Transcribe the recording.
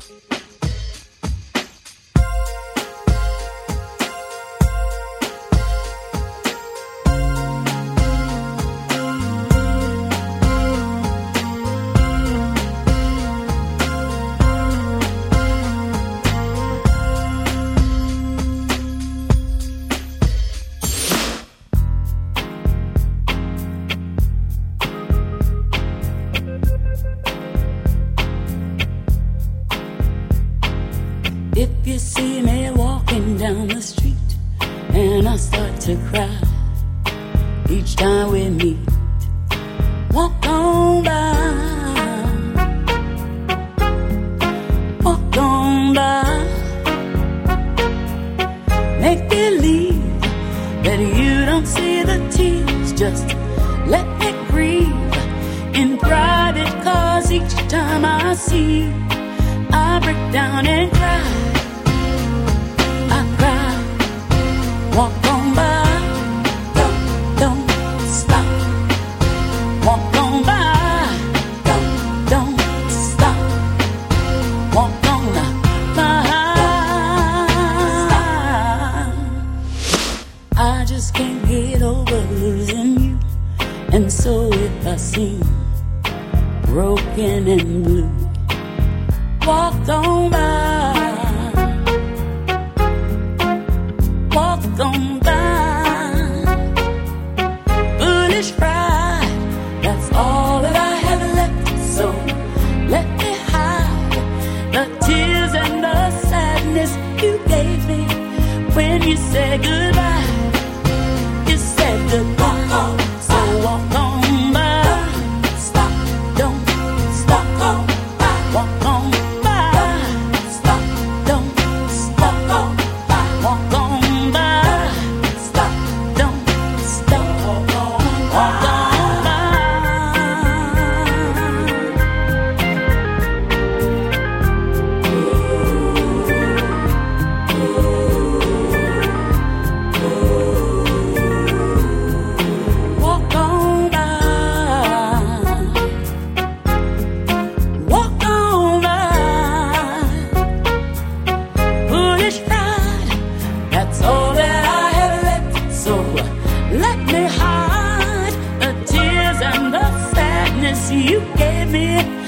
If you see me walking down the street and I start to cry each time we meet, walk on by, walk on by. Make believe that you don't see the tears, just let me grieve in private, 'cause each time I see you I break down and cry. I cry. Walk on by. Don't stop. Walk on by. Don't stop. Walk on by. I just can't get over losing you, and so if I seem broken and blue, walk on by, walk on by. Foolish pride, that's all that I have left. So let me hide the tears and the sadness you gave me when you said goodbye. You said goodbye, so walk on by. Stop, don't stop, walk on. You gave me